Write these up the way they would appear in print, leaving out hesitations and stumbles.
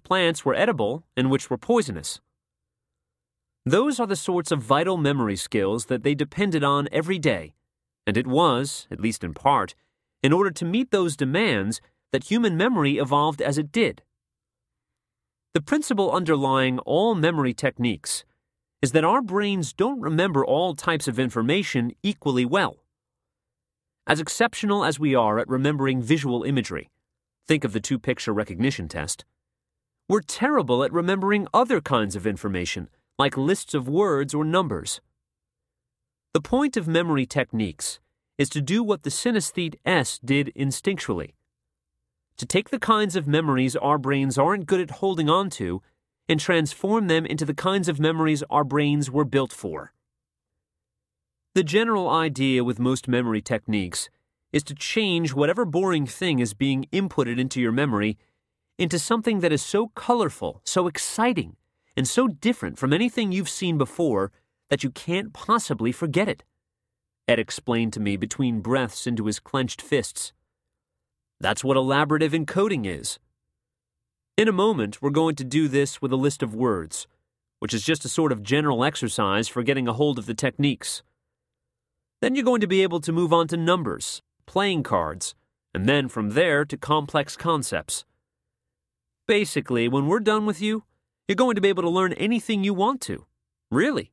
plants were edible and which were poisonous. Those are the sorts of vital memory skills that they depended on every day, and it was, at least in part, in order to meet those demands that human memory evolved as it did. The principle underlying all memory techniques is that our brains don't remember all types of information equally well. As exceptional as we are at remembering visual imagery, think of the two-picture recognition test, we're terrible at remembering other kinds of information, like lists of words or numbers. The point of memory techniques is to do what the synesthete S did instinctually, to take the kinds of memories our brains aren't good at holding on to and transform them into the kinds of memories our brains were built for. The general idea with most memory techniques is to change whatever boring thing is being inputted into your memory into something that is so colorful, so exciting, and so different from anything you've seen before that you can't possibly forget it, Ed explained to me between breaths into his clenched fists. That's what elaborative encoding is. In a moment, we're going to do this with a list of words, which is just a sort of general exercise for getting a hold of the techniques. Then you're going to be able to move on to numbers, playing cards, and then from there to complex concepts. Basically, when we're done with you, you're going to be able to learn anything you want to. Really.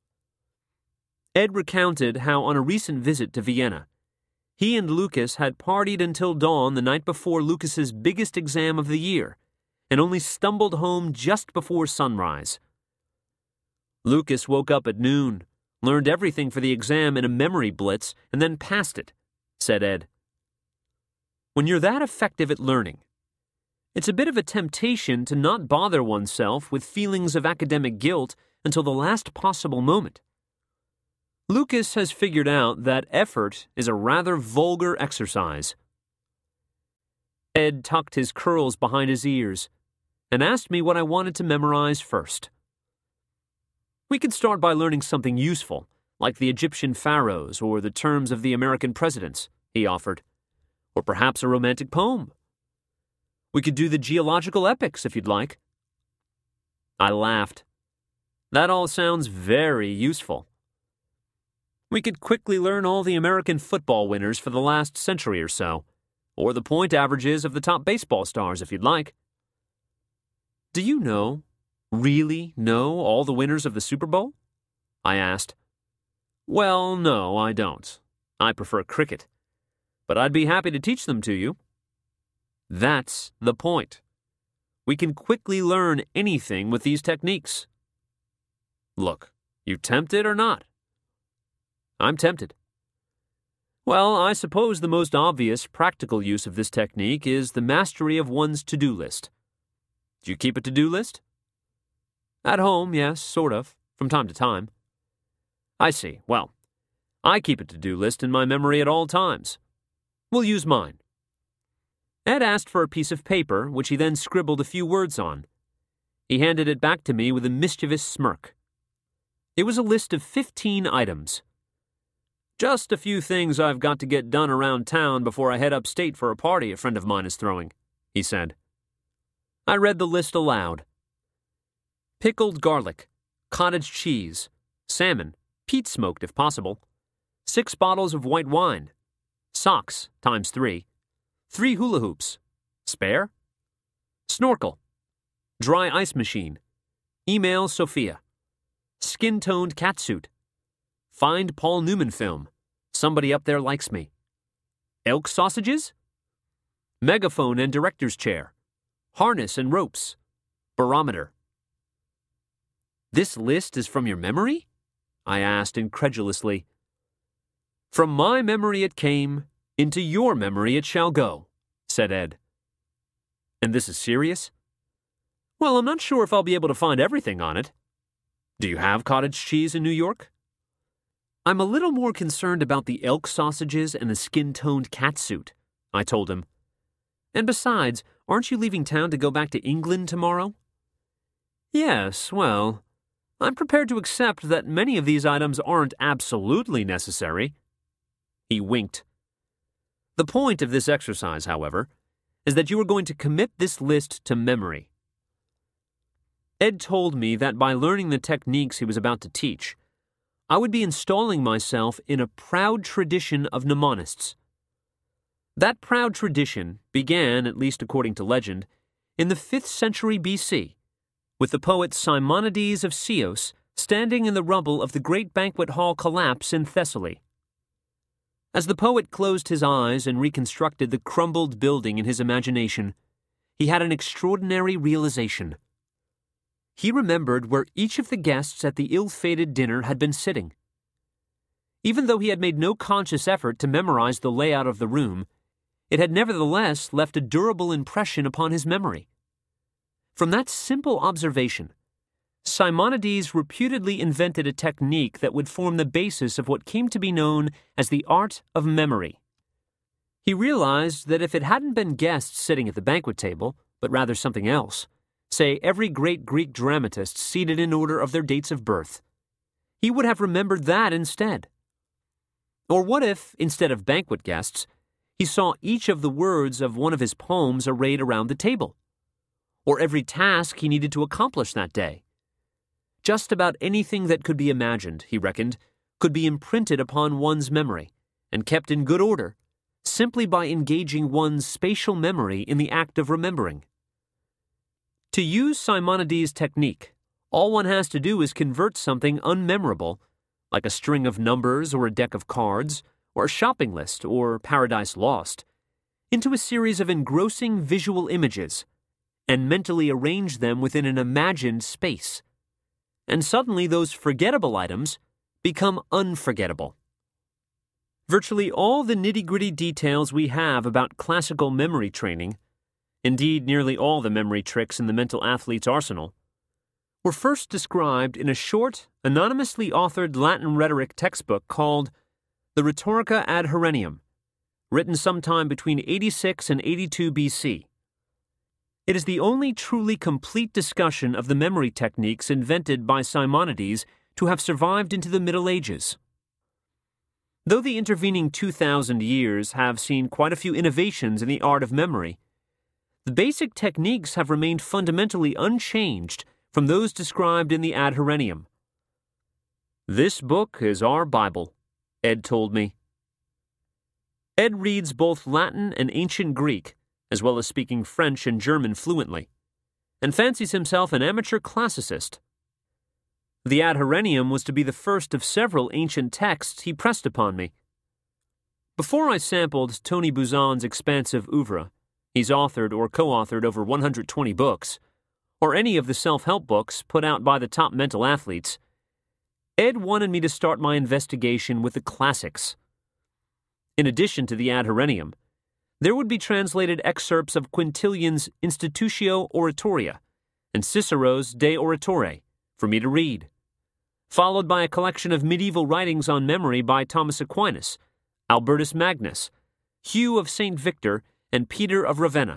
Ed recounted how on a recent visit to Vienna, he and Lucas had partied until dawn the night before Lucas's biggest exam of the year, and only stumbled home just before sunrise. Lucas woke up at noon, learned everything for the exam in a memory blitz, and then passed it, said Ed. When you're that effective at learning, it's a bit of a temptation to not bother oneself with feelings of academic guilt until the last possible moment. Lucas has figured out that effort is a rather vulgar exercise. Ed tucked his curls behind his ears and asked me what I wanted to memorize first. We could start by learning something useful, like the Egyptian pharaohs or the terms of the American presidents, he offered, or perhaps a romantic poem. We could do the geological epics if you'd like. I laughed. That all sounds very useful. We could quickly learn all the American football winners for the last century or so, or the point averages of the top baseball stars if you'd like. Do you really know all the winners of the Super Bowl? I asked. Well, no, I don't. I prefer cricket. But I'd be happy to teach them to you. That's the point. We can quickly learn anything with these techniques. Look, you tempted or not? I'm tempted. Well, I suppose the most obvious practical use of this technique is the mastery of one's to-do list. Do you keep a to-do list? At home, yes, sort of, from time to time. I see. Well, I keep a to-do list in my memory at all times. We'll use mine. Ed asked for a piece of paper, which he then scribbled a few words on. He handed it back to me with a mischievous smirk. It was a list of 15 items. Just a few things I've got to get done around town before I head upstate for a party a friend of mine is throwing, he said. I read the list aloud. Pickled garlic, cottage cheese, salmon, peat smoked if possible, 6 bottles of white wine, socks times 3, 3 hula hoops, spare, snorkel, dry ice machine, email Sophia, skin-toned catsuit, find Paul Newman film, somebody up there likes me, elk sausages, megaphone and director's chair, harness and ropes, barometer. This list is from your memory? I asked incredulously. From my memory it came, into your memory it shall go, said Ed. And this is serious? Well, I'm not sure if I'll be able to find everything on it. Do you have cottage cheese in New York? I'm a little more concerned about the elk sausages and the skin-toned catsuit, I told him. And besides, aren't you leaving town to go back to England tomorrow? Yes, well, I'm prepared to accept that many of these items aren't absolutely necessary. He winked. The point of this exercise, however, is that you are going to commit this list to memory. Ed told me that by learning the techniques he was about to teach, I would be installing myself in a proud tradition of mnemonists. That proud tradition began, at least according to legend, in the 5th century BC, with the poet Simonides of Chios standing in the rubble of the great banquet hall collapse in Thessaly. As the poet closed his eyes and reconstructed the crumbled building in his imagination, he had an extraordinary realization. He remembered where each of the guests at the ill-fated dinner had been sitting. Even though he had made no conscious effort to memorize the layout of the room, it had nevertheless left a durable impression upon his memory. From that simple observation, Simonides reputedly invented a technique that would form the basis of what came to be known as the art of memory. He realized that if it hadn't been guests sitting at the banquet table, but rather something else, say every great Greek dramatist seated in order of their dates of birth, he would have remembered that instead. Or what if, instead of banquet guests, he saw each of the words of one of his poems arrayed around the table? Or every task he needed to accomplish that day? Just about anything that could be imagined, he reckoned, could be imprinted upon one's memory and kept in good order simply by engaging one's spatial memory in the act of remembering. To use Simonides' technique, all one has to do is convert something unmemorable, like a string of numbers or a deck of cards, or a shopping list or Paradise Lost, into a series of engrossing visual images, and mentally arrange them within an imagined space. And suddenly those forgettable items become unforgettable. Virtually all the nitty-gritty details we have about classical memory training, indeed nearly all the memory tricks in the mental athlete's arsenal, were first described in a short, anonymously authored Latin rhetoric textbook called The Rhetorica ad Herennium, written sometime between 86 and 82 BC. It is the only truly complete discussion of the memory techniques invented by Simonides to have survived into the Middle Ages. Though the intervening 2,000 years have seen quite a few innovations in the art of memory, the basic techniques have remained fundamentally unchanged from those described in the Ad Herennium. "This book is our Bible," Ed told me. Ed reads both Latin and ancient Greek, as well as speaking French and German fluently, and fancies himself an amateur classicist. The Ad Herennium was to be the first of several ancient texts he pressed upon me. Before I sampled Tony Buzan's expansive oeuvre, he's authored or co-authored over 120 books, or any of the self-help books put out by the top mental athletes, Ed wanted me to start my investigation with the classics. In addition to the Ad Herennium, there would be translated excerpts of Quintilian's Institutio Oratoria and Cicero's De Oratore for me to read, followed by a collection of medieval writings on memory by Thomas Aquinas, Albertus Magnus, Hugh of St. Victor, and Peter of Ravenna.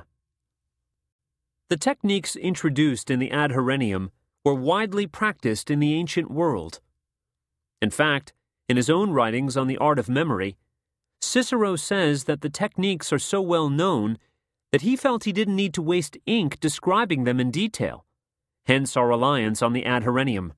The techniques introduced in the Ad Herennium were widely practiced in the ancient world. In fact, in his own writings on the art of memory, Cicero says that the techniques are so well known that he felt he didn't need to waste ink describing them in detail, hence our reliance on the Ad Herennium.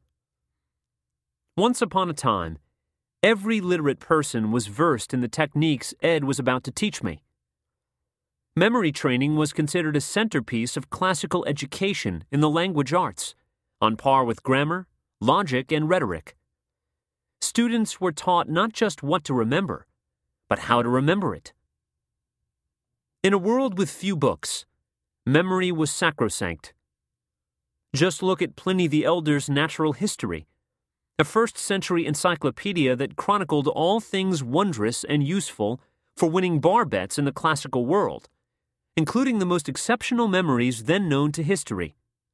Once upon a time, every literate person was versed in the techniques Ed was about to teach me. Memory training was considered a centerpiece of classical education in the language arts, on par with grammar, logic, and rhetoric. Students were taught not just what to remember, but how to remember it. In a world with few books, memory was sacrosanct. Just look at Pliny the Elder's Natural History, a first-century encyclopedia that chronicled all things wondrous and useful for winning bar bets in the classical world, including the most exceptional memories then known to history.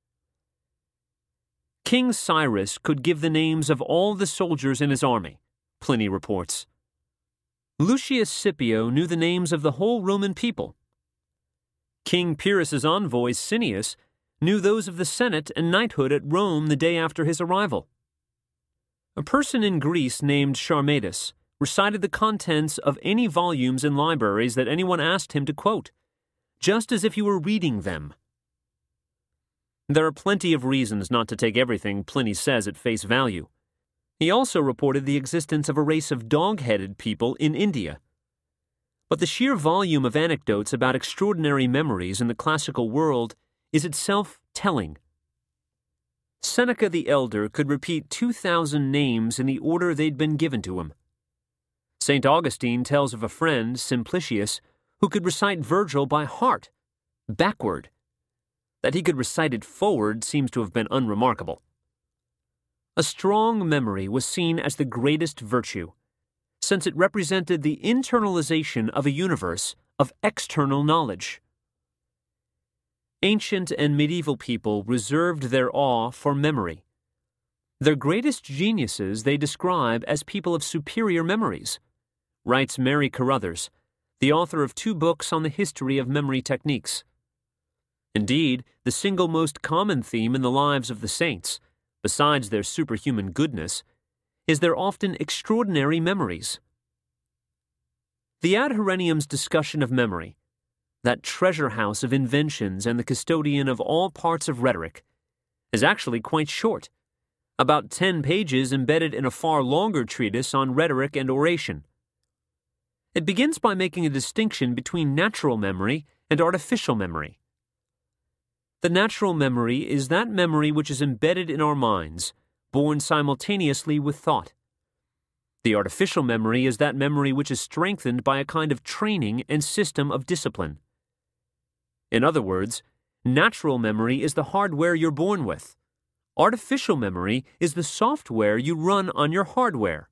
King Cyrus could give the names of all the soldiers in his army, Pliny reports. Lucius Scipio knew the names of the whole Roman people. King Pyrrhus's envoy Cineas knew those of the Senate and knighthood at Rome the day after his arrival. A person in Greece named Charmatus recited the contents of any volumes in libraries that anyone asked him to quote, just as if he were reading them. There are plenty of reasons not to take everything Pliny says at face value. He also reported the existence of a race of dog-headed people in India. But the sheer volume of anecdotes about extraordinary memories in the classical world is itself telling. Seneca the Elder could repeat 2,000 names in the order they'd been given to him. St. Augustine tells of a friend, Simplicius, who could recite Virgil by heart, backward. That he could recite it forward seems to have been unremarkable. A strong memory was seen as the greatest virtue, since it represented the internalization of a universe of external knowledge. Ancient and medieval people reserved their awe for memory. Their greatest geniuses they describe as people of superior memories, writes Mary Carruthers, the author of 2 books on the history of memory techniques. Indeed, the single most common theme in the lives of the saints, besides their superhuman goodness, is their often extraordinary memories. The Ad Horennium's discussion of memory, that treasure house of inventions and the custodian of all parts of rhetoric, is actually quite short, about 10 pages embedded in a far longer treatise on rhetoric and oration. It begins by making a distinction between natural memory and artificial memory. The natural memory is that memory which is embedded in our minds, born simultaneously with thought. The artificial memory is that memory which is strengthened by a kind of training and system of discipline. In other words, natural memory is the hardware you're born with. Artificial memory is the software you run on your hardware.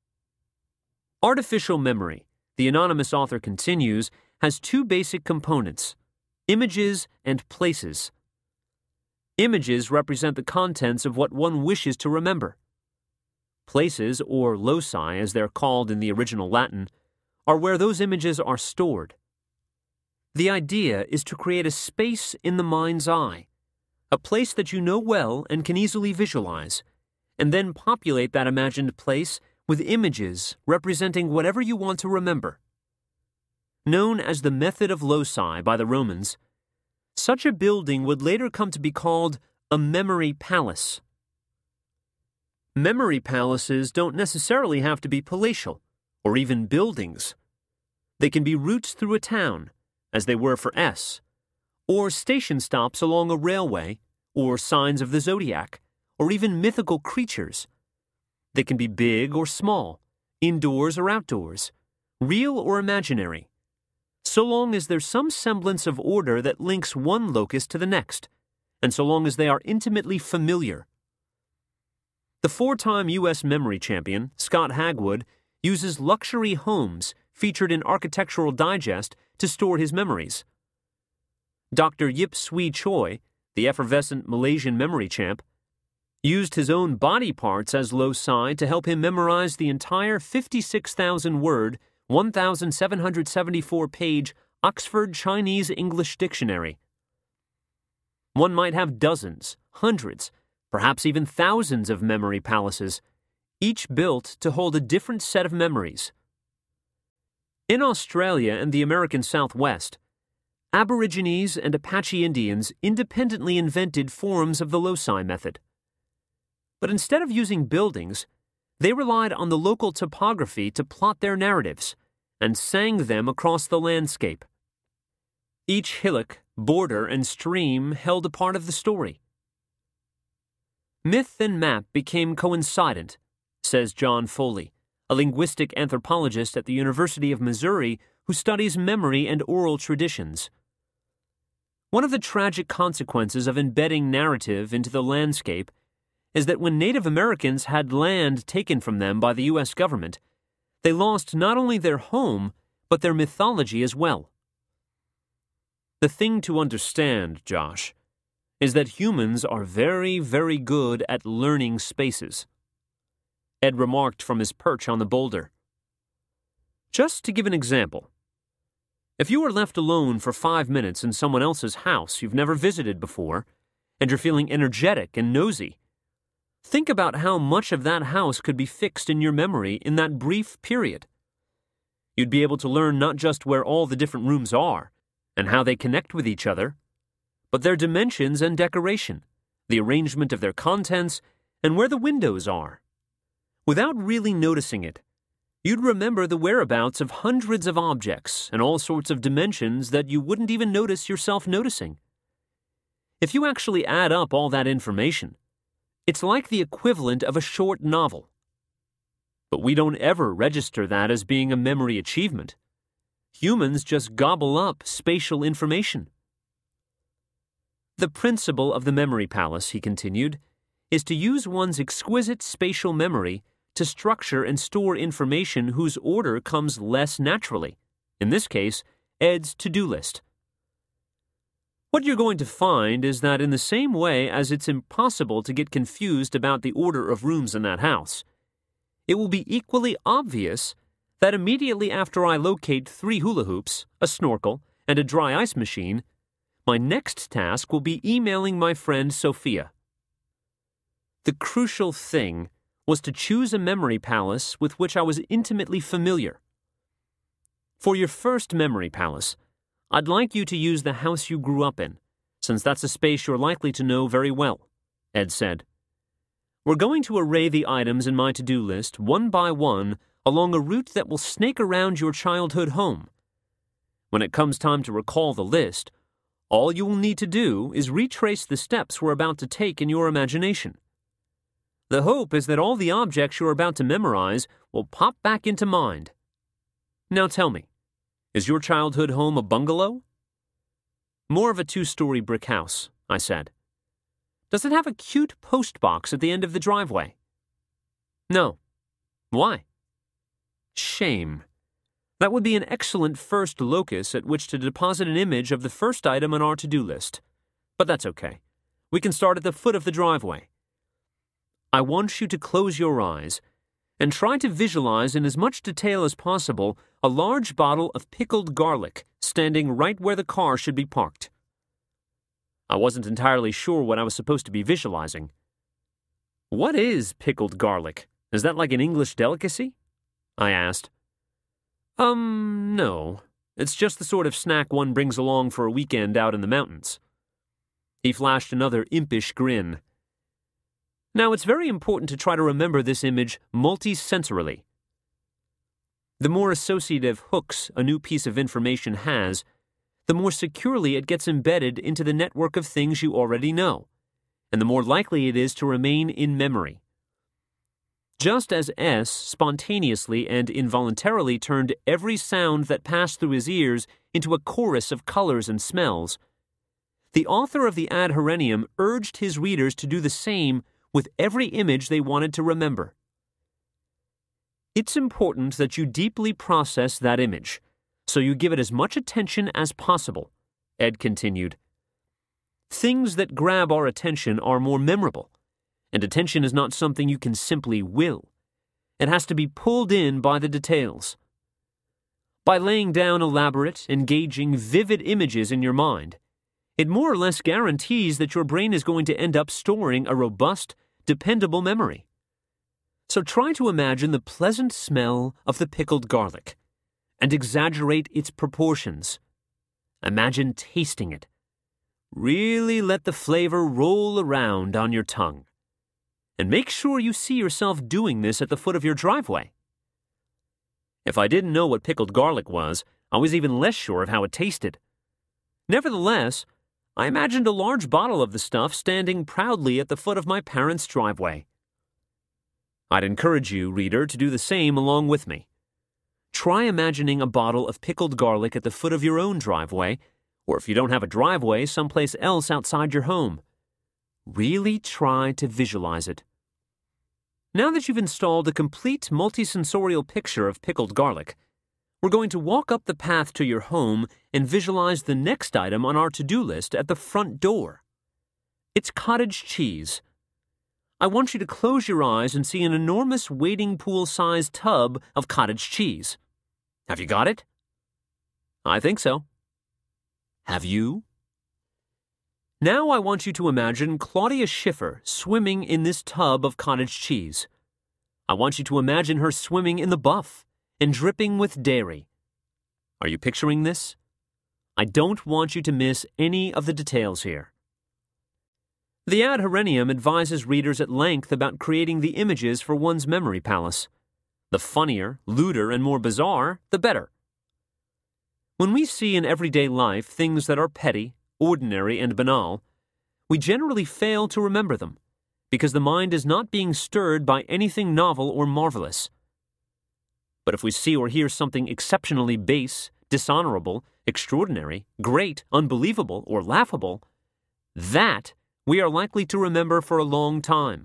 Artificial memory, the anonymous author continues, has 2 basic components: images and places. Images represent the contents of what one wishes to remember. Places, or loci as they're called in the original Latin, are where those images are stored. The idea is to create a space in the mind's eye, a place that you know well and can easily visualize, and then populate that imagined place with images representing whatever you want to remember. Known as the method of loci by the Romans, such a building would later come to be called a memory palace. Memory palaces don't necessarily have to be palatial, or even buildings. They can be routes through a town, as they were for S, or station stops along a railway, or signs of the zodiac, or even mythical creatures. They can be big or small, indoors or outdoors, real or imaginary, so long as there's some semblance of order that links one locus to the next, and so long as they are intimately familiar. The 4-time U.S. memory champion, Scott Hagwood, uses luxury homes featured in Architectural Digest to store his memories. Dr. Yip Swee Choi, the effervescent Malaysian memory champ, used his own body parts as loci to help him memorize the entire 56,000-word, 1,774-page Oxford Chinese-English Dictionary. One might have dozens, hundreds, perhaps even thousands of memory palaces, each built to hold a different set of memories. In Australia and the American Southwest, Aborigines and Apache Indians independently invented forms of the loci method. But instead of using buildings, they relied on the local topography to plot their narratives and sang them across the landscape. Each hillock, border, and stream held a part of the story. Myth and map became coincident, says John Foley, a linguistic anthropologist at the University of Missouri who studies memory and oral traditions. One of the tragic consequences of embedding narrative into the landscape is that when Native Americans had land taken from them by the U.S. government, they lost not only their home, but their mythology as well. The thing to understand, Josh, is that humans are very, very good at learning spaces. Ed remarked from his perch on the boulder. Just to give an example, if you are left alone for 5 minutes in someone else's house you've never visited before, and you're feeling energetic and nosy, think about how much of that house could be fixed in your memory in that brief period. You'd be able to learn not just where all the different rooms are and how they connect with each other, but their dimensions and decoration, the arrangement of their contents, and where the windows are. Without really noticing it, you'd remember the whereabouts of hundreds of objects and all sorts of dimensions that you wouldn't even notice yourself noticing. If you actually add up all that information, it's like the equivalent of a short novel. But we don't ever register that as being a memory achievement. Humans just gobble up spatial information. The principle of the memory palace, he continued, is to use one's exquisite spatial memory to structure and store information whose order comes less naturally, in this case, Ed's to-do list. What you're going to find is that in the same way as it's impossible to get confused about the order of rooms in that house, it will be equally obvious that immediately after I locate 3 hula hoops, a snorkel, and a dry ice machine, my next task will be emailing my friend Sophia. The crucial thing was to choose a memory palace with which I was intimately familiar. For your first memory palace, I'd like you to use the house you grew up in, since that's a space you're likely to know very well, Ed said. We're going to array the items in my to-do list one by one along a route that will snake around your childhood home. When it comes time to recall the list, all you will need to do is retrace the steps we're about to take in your imagination. The hope is that all the objects you're about to memorize will pop back into mind. Now tell me, is your childhood home a bungalow? More of a 2-story brick house, I said. Does it have a cute post box at the end of the driveway? No. Why? Shame. That would be an excellent first locus at which to deposit an image of the first item on our to-do list. But that's okay. We can start at the foot of the driveway. I want you to close your eyes and try to visualize in as much detail as possible a large bottle of pickled garlic standing right where the car should be parked. I wasn't entirely sure what I was supposed to be visualizing. What is pickled garlic? Is that like an English delicacy? I asked. No. It's just the sort of snack one brings along for a weekend out in the mountains. He flashed another impish grin. Now, it's very important to try to remember this image multisensorily. The more associative hooks a new piece of information has, the more securely it gets embedded into the network of things you already know, and the more likely it is to remain in memory. Just as S spontaneously and involuntarily turned every sound that passed through his ears into a chorus of colors and smells, the author of the Ad Horennium urged his readers to do the same with every image they wanted to remember. It's important that you deeply process that image, so you give it as much attention as possible, Ed continued. Things that grab our attention are more memorable, and attention is not something you can simply will. It has to be pulled in by the details. By laying down elaborate, engaging, vivid images in your mind, it more or less guarantees that your brain is going to end up storing a robust, dependable memory. So try to imagine the pleasant smell of the pickled garlic and exaggerate its proportions. Imagine tasting it. Really let the flavor roll around on your tongue. And make sure you see yourself doing this at the foot of your driveway. If I didn't know what pickled garlic was, I was even less sure of how it tasted. Nevertheless, I imagined a large bottle of the stuff standing proudly at the foot of my parents' driveway. I'd encourage you, reader, to do the same along with me. Try imagining a bottle of pickled garlic at the foot of your own driveway, or if you don't have a driveway, someplace else outside your home. Really try to visualize it. Now that you've installed a complete multisensorial picture of pickled garlic, we're going to walk up the path to your home and visualize the next item on our to-do list at the front door. It's cottage cheese. I want you to close your eyes and see an enormous wading pool-sized tub of cottage cheese. Have you got it? I think so. Have you? Now I want you to imagine Claudia Schiffer swimming in this tub of cottage cheese. I want you to imagine her swimming in the buff and dripping with dairy. Are you picturing this? I don't want you to miss any of the details here. The Ad Horennium advises readers at length about creating the images for one's memory palace. The funnier, lewder, and more bizarre, the better. When we see in everyday life things that are petty, ordinary, and banal, we generally fail to remember them, because the mind is not being stirred by anything novel or marvelous. But if we see or hear something exceptionally base, dishonorable, extraordinary, great, unbelievable, or laughable, that we are likely to remember for a long time.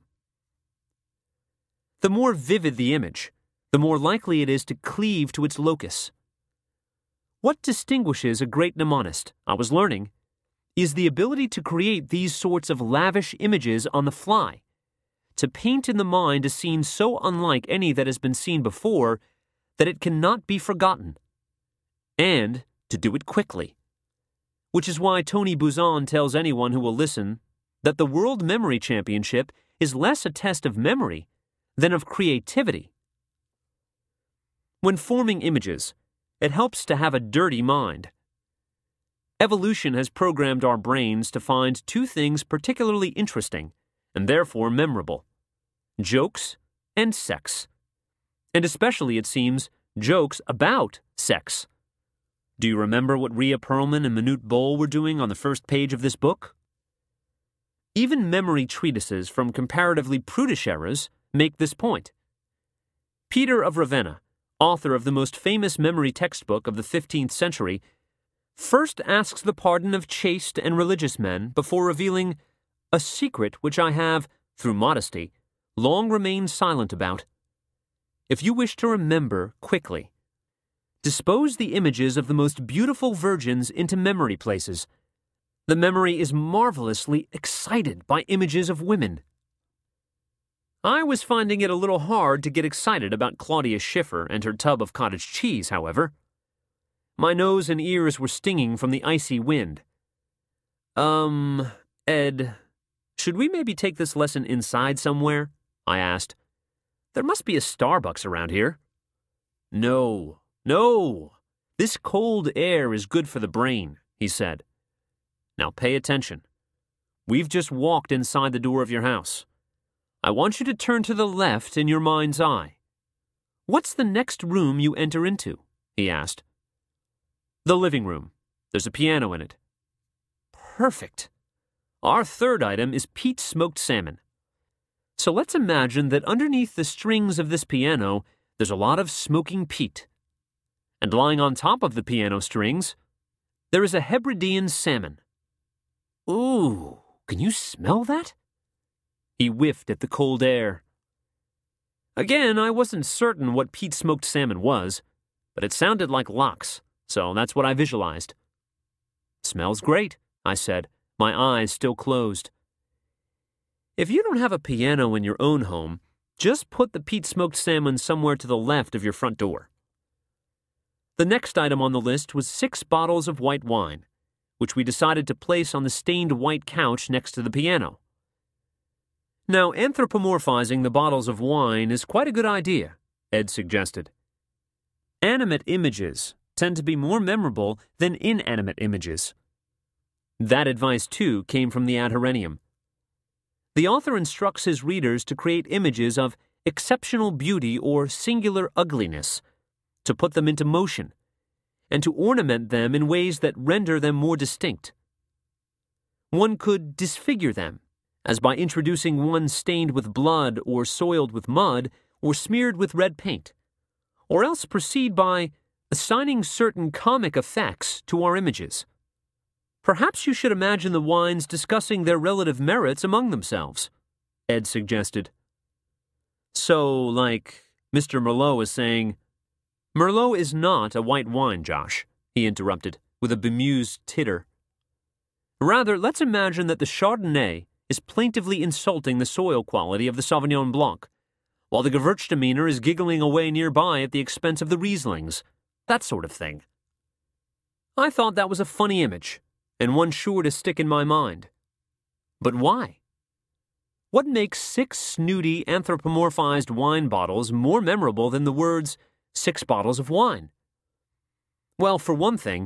The more vivid the image, the more likely it is to cleave to its locus. What distinguishes a great mnemonist, I was learning, is the ability to create these sorts of lavish images on the fly, to paint in the mind a scene so unlike any that has been seen before that it cannot be forgotten, and to do it quickly. Which is why Tony Buzan tells anyone who will listen that the World Memory Championship is less a test of memory than of creativity. When forming images, it helps to have a dirty mind. Evolution has programmed our brains to find two things particularly interesting and therefore memorable: jokes and sex. And especially, it seems, jokes about sex. Do you remember what Rhea Perlman and Manute Bol were doing on the first page of this book? Even memory treatises from comparatively prudish eras make this point. Peter of Ravenna, author of the most famous memory textbook of the 15th century, first asks the pardon of chaste and religious men before revealing a secret which I have, through modesty, long remained silent about. If you wish to remember quickly, dispose the images of the most beautiful virgins into memory places. The memory is marvelously excited by images of women. I was finding it a little hard to get excited about Claudia Schiffer and her tub of cottage cheese, however. My nose and ears were stinging from the icy wind. Ed, should we maybe take this lesson inside somewhere? I asked. There must be a Starbucks around here. No. This cold air is good for the brain, he said. Now pay attention. We've just walked inside the door of your house. I want you to turn to the left in your mind's eye. What's the next room you enter into? He asked. The living room. There's a piano in it. Perfect. Our third item is Pete's smoked salmon. So let's imagine that underneath the strings of this piano, there's a lot of smoking peat. And lying on top of the piano strings, there is a Hebridean salmon. Ooh, can you smell that? He whiffed at the cold air. Again, I wasn't certain what Pete's smoked salmon was, but it sounded like lox, so that's what I visualized. Smells great, I said, my eyes still closed. If you don't have a piano in your own home, just put the Pete's smoked salmon somewhere to the left of your front door. The next item on the list was 6 bottles of white wine, which we decided to place on the stained white couch next to the piano. Now, anthropomorphizing the bottles of wine is quite a good idea, Ed suggested. Animate images tend to be more memorable than inanimate images. That advice, too, came from the Ad Horennium. The author instructs his readers to create images of exceptional beauty or singular ugliness, to put them into motion, and to ornament them in ways that render them more distinct. One could disfigure them, as by introducing one stained with blood or soiled with mud or smeared with red paint, or else proceed by assigning certain comic effects to our images. Perhaps you should imagine the wines discussing their relative merits among themselves, Ed suggested. So, like, Mr. Merlot is saying, Merlot is not a white wine, Josh, he interrupted, with a bemused titter. Rather, let's imagine that the Chardonnay is plaintively insulting the soil quality of the Sauvignon Blanc, while the Gewürztraminer is giggling away nearby at the expense of the Rieslings, that sort of thing. I thought that was a funny image, and one sure to stick in my mind. But why? What makes 6 snooty, anthropomorphized wine bottles more memorable than the words 6 bottles of wine? Well, for one thing,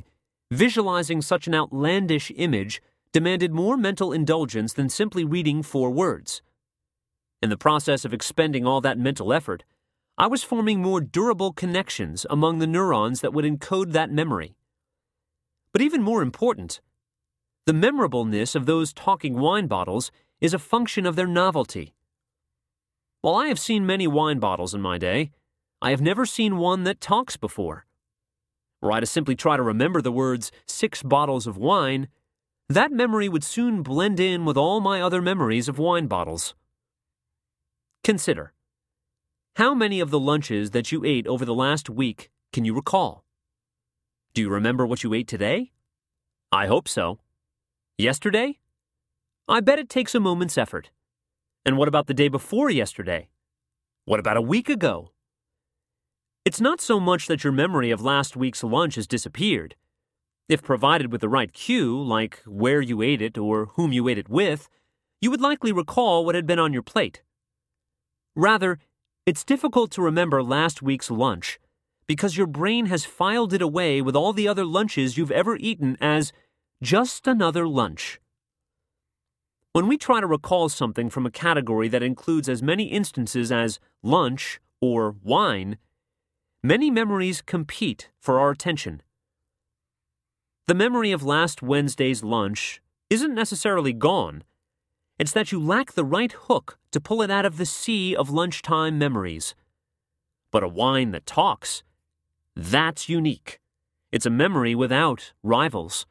Visualizing such an outlandish image demanded more mental indulgence than simply reading 4 words. In the process of expending all that mental effort, I was forming more durable connections among the neurons that would encode that memory. But even more important, the memorableness of those talking wine bottles is a function of their novelty. While I have seen many wine bottles in my day, I have never seen one that talks before. Were I to simply try to remember the words 6 bottles of wine, that memory would soon blend in with all my other memories of wine bottles. Consider, how many of the lunches that you ate over the last week can you recall? Do you remember what you ate today? I hope so. Yesterday? I bet it takes a moment's effort. And what about the day before yesterday? What about a week ago? It's not so much that your memory of last week's lunch has disappeared. If provided with the right cue, like where you ate it or whom you ate it with, you would likely recall what had been on your plate. Rather, it's difficult to remember last week's lunch because your brain has filed it away with all the other lunches you've ever eaten as just another lunch. When we try to recall something from a category that includes as many instances as lunch or wine, many memories compete for our attention. The memory of last Wednesday's lunch isn't necessarily gone. It's that you lack the right hook to pull it out of the sea of lunchtime memories. But a wine that talks, that's unique. It's a memory without rivals.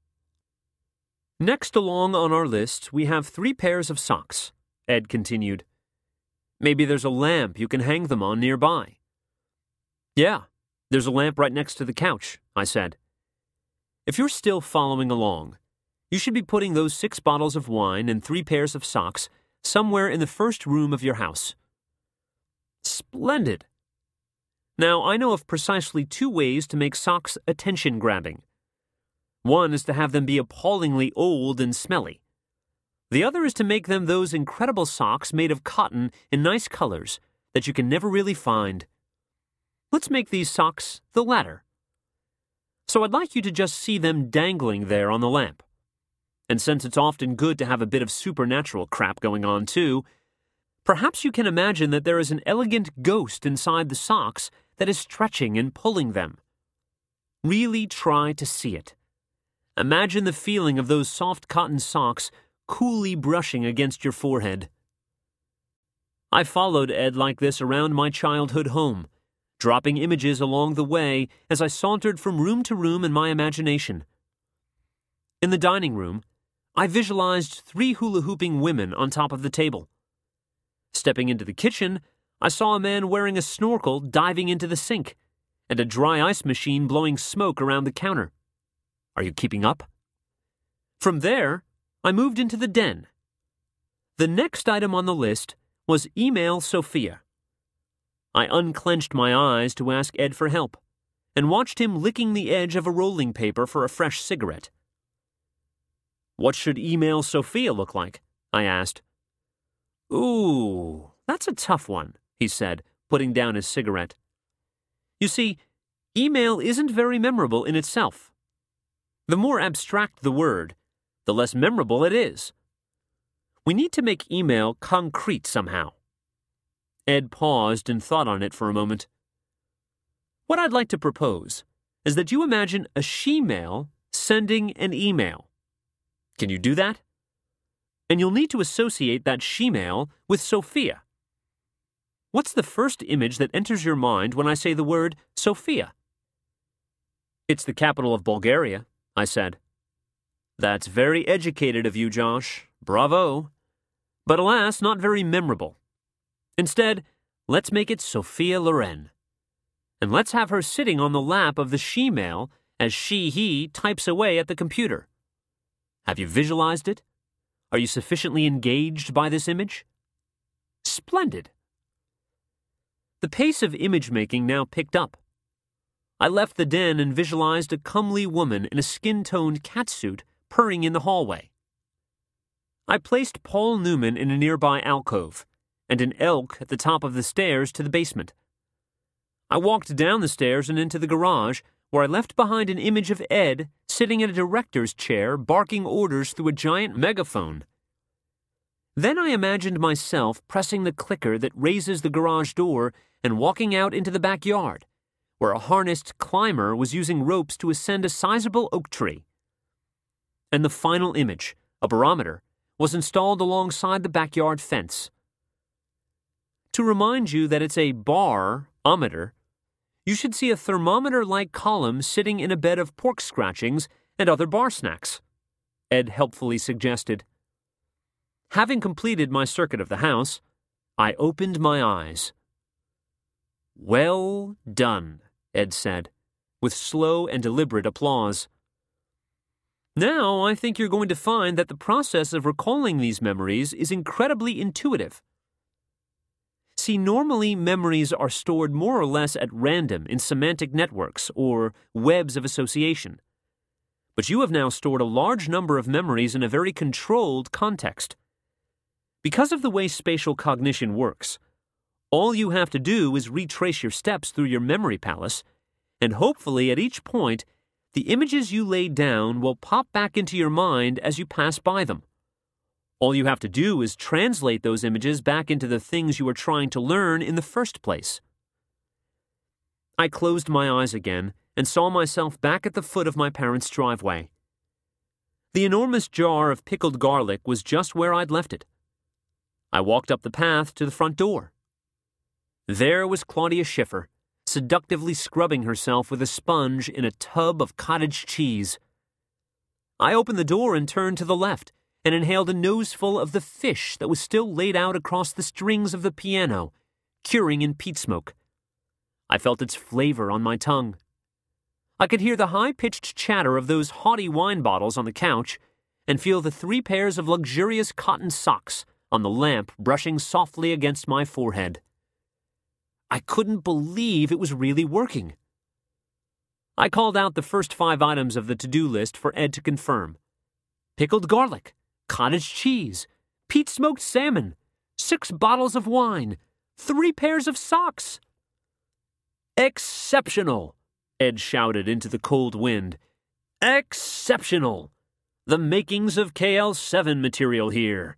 Next along on our list, we have 3 pairs of socks, Ed continued. Maybe there's a lamp you can hang them on nearby. Yeah, there's a lamp right next to the couch, I said. If you're still following along, you should be putting those 6 bottles of wine and 3 pairs of socks somewhere in the first room of your house. Splendid. Now, I know of precisely 2 ways to make socks attention-grabbing. One is to have them be appallingly old and smelly. The other is to make them those incredible socks made of cotton in nice colors that you can never really find. Let's make these socks the latter. So I'd like you to just see them dangling there on the lamp. And since it's often good to have a bit of supernatural crap going on too, perhaps you can imagine that there is an elegant ghost inside the socks that is stretching and pulling them. Really try to see it. Imagine the feeling of those soft cotton socks coolly brushing against your forehead. I followed Ed like this around my childhood home, dropping images along the way as I sauntered from room to room in my imagination. In the dining room, I visualized 3 hula-hooping women on top of the table. Stepping into the kitchen, I saw a man wearing a snorkel diving into the sink, and a dry ice machine blowing smoke around the counter. Are you keeping up? From there, I moved into the den. The next item on the list was email Sophia. I unclenched my eyes to ask Ed for help, and watched him licking the edge of a rolling paper for a fresh cigarette. What should email Sophia look like? I asked. Ooh, that's a tough one, he said, putting down his cigarette. You see, email isn't very memorable in itself. The more abstract the word, the less memorable it is. We need to make email concrete somehow. Ed paused and thought on it for a moment. What I'd like to propose is that you imagine a she-mail sending an email. Can you do that? And you'll need to associate that she-mail with Sophia. What's the first image that enters your mind when I say the word Sofia? It's the capital of Bulgaria, I said. That's very educated of you, Josh. Bravo. But alas, not very memorable. Instead, let's make it Sophia Loren. And let's have her sitting on the lap of the she-mail as he types away at the computer. Have you visualized it? Are you sufficiently engaged by this image? Splendid. The pace of image-making now picked up. I left the den and visualized a comely woman in a skin-toned catsuit purring in the hallway. I placed Paul Newman in a nearby alcove, and an elk at the top of the stairs to the basement. I walked down the stairs and into the garage, where I left behind an image of Ed sitting in a director's chair barking orders through a giant megaphone. Then I imagined myself pressing the clicker that raises the garage door and walking out into the backyard, where a harnessed climber was using ropes to ascend a sizable oak tree. And the final image, a barometer, was installed alongside the backyard fence. To remind you that it's a bar-ometer, you should see a thermometer-like column sitting in a bed of pork scratchings and other bar snacks, Ed helpfully suggested. Having completed my circuit of the house, I opened my eyes. "Well done," Ed said, with slow and deliberate applause. "Now I think you're going to find that the process of recalling these memories is incredibly intuitive. See, normally memories are stored more or less at random in semantic networks or webs of association. But you have now stored a large number of memories in a very controlled context. Because of the way spatial cognition works, all you have to do is retrace your steps through your memory palace, and hopefully at each point, the images you laid down will pop back into your mind as you pass by them. All you have to do is translate those images back into the things you were trying to learn in the first place." I closed my eyes again and saw myself back at the foot of my parents' driveway. The enormous jar of pickled garlic was just where I'd left it. I walked up the path to the front door. There was Claudia Schiffer, seductively scrubbing herself with a sponge in a tub of cottage cheese. I opened the door and turned to the left and inhaled a noseful of the fish that was still laid out across the strings of the piano, curing in peat smoke. I felt its flavor on my tongue. I could hear the high-pitched chatter of those haughty wine bottles on the couch and feel the 3 pairs of luxurious cotton socks on the lamp brushing softly against my forehead. I couldn't believe it was really working. I called out the first 5 items of the to-do list for Ed to confirm. Pickled garlic, cottage cheese, peat-smoked salmon, 6 bottles of wine, 3 pairs of socks. "Exceptional!" Ed shouted into the cold wind. "Exceptional! The makings of KL7 material here."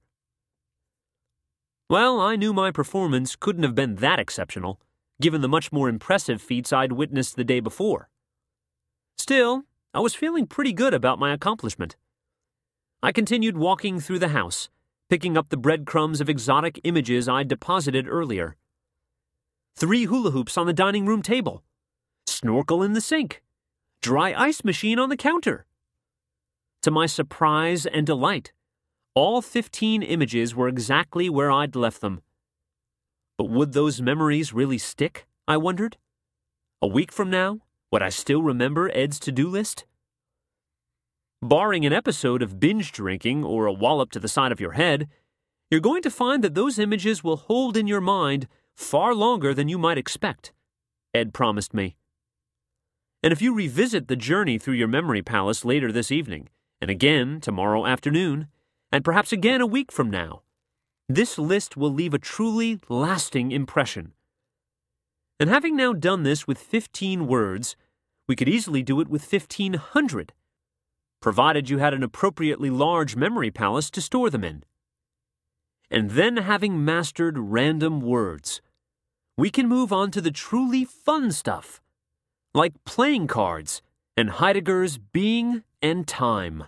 Well, I knew my performance couldn't have been that exceptional, given the much more impressive feats I'd witnessed the day before. Still, I was feeling pretty good about my accomplishment. I continued walking through the house, picking up the breadcrumbs of exotic images I'd deposited earlier. 3 hula hoops on the dining room table, snorkel in the sink, dry ice machine on the counter. To my surprise and delight, all 15 images were exactly where I'd left them. But would those memories really stick, I wondered? A week from now, would I still remember Ed's to-do list? Barring an episode of binge drinking or a wallop to the side of your head, you're going to find that those images will hold in your mind far longer than you might expect, Ed promised me. And if you revisit the journey through your memory palace later this evening, and again tomorrow afternoon, and perhaps again a week from now, this list will leave a truly lasting impression. And having now done this with 15 words, we could easily do it with 1,500, provided you had an appropriately large memory palace to store them in. And then having mastered random words, we can move on to the truly fun stuff, like playing cards and Heidegger's Being and Time.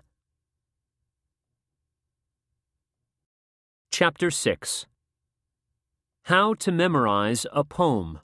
Chapter 6. How to Memorize a Poem.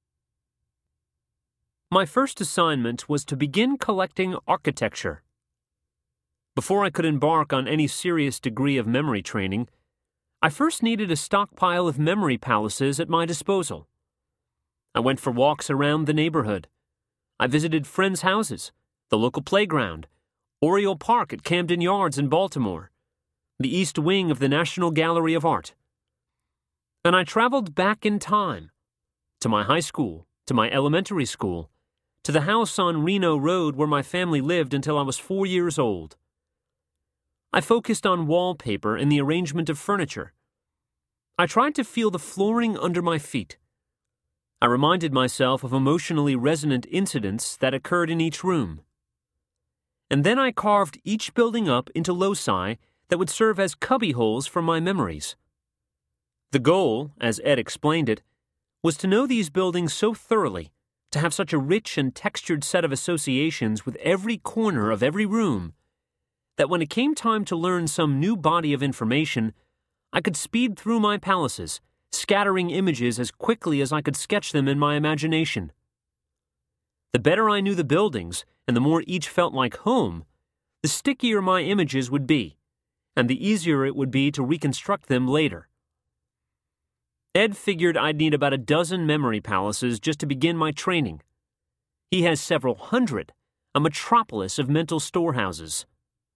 My first assignment was to begin collecting architecture. Before I could embark on any serious degree of memory training, I first needed a stockpile of memory palaces at my disposal. I went for walks around the neighborhood. I visited friends' houses, the local playground, Oriole Park at Camden Yards in Baltimore, the East Wing of the National Gallery of Art. And I traveled back in time, to my high school, to my elementary school, to the house on Reno Road where my family lived until I was 4 years old. I focused on wallpaper and the arrangement of furniture. I tried to feel the flooring under my feet. I reminded myself of emotionally resonant incidents that occurred in each room. And then I carved each building up into loci that would serve as cubbyholes for my memories. The goal, as Ed explained it, was to know these buildings so thoroughly, to have such a rich and textured set of associations with every corner of every room, that when it came time to learn some new body of information, I could speed through my palaces, scattering images as quickly as I could sketch them in my imagination. The better I knew the buildings, and the more each felt like home, the stickier my images would be, and the easier it would be to reconstruct them later. Ed figured I'd need about a dozen memory palaces just to begin my training. He has several hundred, a metropolis of mental storehouses.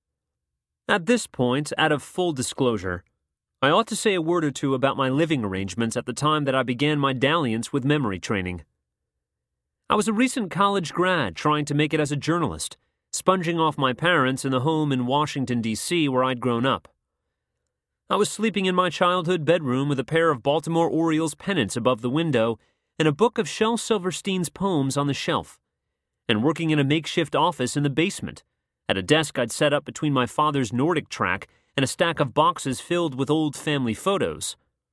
At this point, out of full disclosure, I ought to say a word or two about my living arrangements at the time that I began my dalliance with memory training. I was a recent college grad trying to make it as a journalist, sponging off my parents in the home in Washington, D.C. where I'd grown up. I was sleeping in my childhood bedroom with a pair of Baltimore Orioles pennants above the window and a book of Shel Silverstein's poems on the shelf, and working in a makeshift office in the basement, at a desk I'd set up between my father's Nordic track and a stack of boxes filled with old family photos.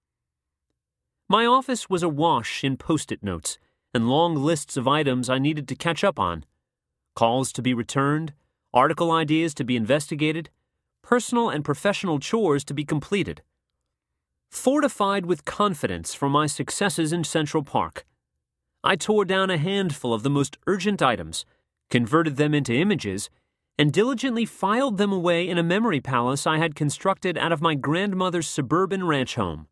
My office was awash in Post-it notes and long lists of items I needed to catch up on, calls to be returned, article ideas to be investigated, personal and professional chores to be completed. Fortified with confidence from my successes in Central Park, I tore down a handful of the most urgent items, converted them into images, and diligently filed them away in a memory palace I had constructed out of my grandmother's suburban ranch home.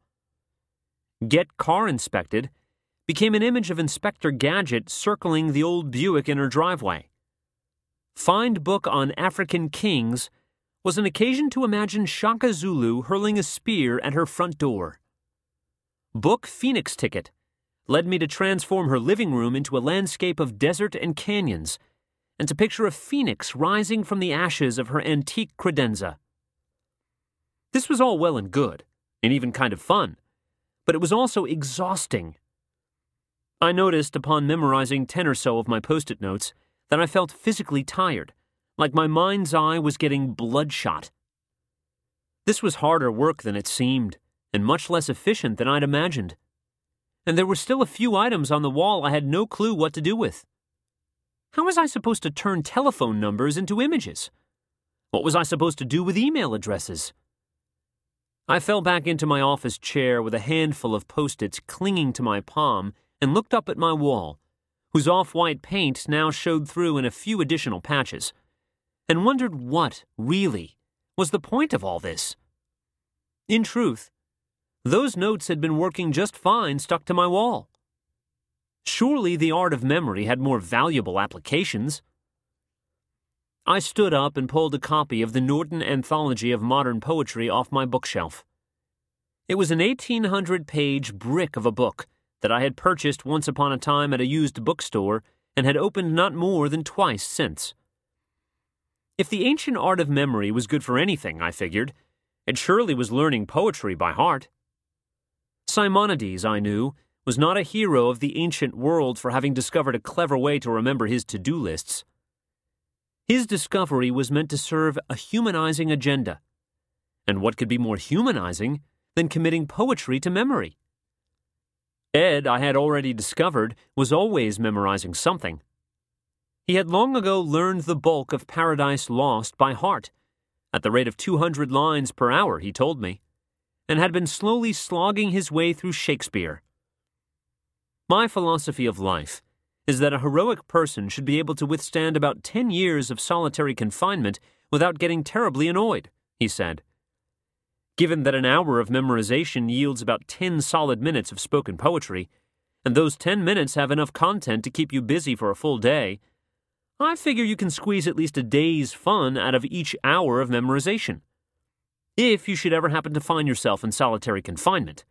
Get Car Inspected became an image of Inspector Gadget circling the old Buick in her driveway. Find Book on African Kings was an occasion to imagine Shaka Zulu hurling a spear at her front door. Book Phoenix Ticket led me to transform her living room into a landscape of desert and canyons, and to picture a phoenix rising from the ashes of her antique credenza. This was all well and good, and even kind of fun, but it was also exhausting. I noticed upon memorizing 10 or so of my Post-it notes that I felt physically tired, like my mind's eye was getting bloodshot. This was harder work than it seemed, and much less efficient than I'd imagined. And there were still a few items on the wall I had no clue what to do with. How was I supposed to turn telephone numbers into images? What was I supposed to do with email addresses? I fell back into my office chair with a handful of Post-its clinging to my palm and looked up at my wall, whose off-white paint now showed through in a few additional patches, and wondered what, really, was the point of all this. In truth, those notes had been working just fine stuck to my wall. Surely the art of memory had more valuable applications. I stood up and pulled a copy of the Norton Anthology of Modern Poetry off my bookshelf. It was an 1,800-page brick of a book that I had purchased once upon a time at a used bookstore and had opened not more than twice since. If the ancient art of memory was good for anything, I figured, it surely was learning poetry by heart. Simonides, I knew, was not a hero of the ancient world for having discovered a clever way to remember his to-do lists. His discovery was meant to serve a humanizing agenda. And what could be more humanizing than committing poetry to memory? Ed, I had already discovered, was always memorizing something. He had long ago learned the bulk of Paradise Lost by heart, at the rate of 200 lines per hour, he told me, and had been slowly slogging his way through Shakespeare. My philosophy of life is that a heroic person should be able to withstand about 10 years of solitary confinement without getting terribly annoyed, he said. Given that an hour of memorization yields about 10 solid minutes of spoken poetry, and those 10 minutes have enough content to keep you busy for a full day, I figure you can squeeze at least a day's fun out of each hour of memorization, if you should ever happen to find yourself in solitary confinement.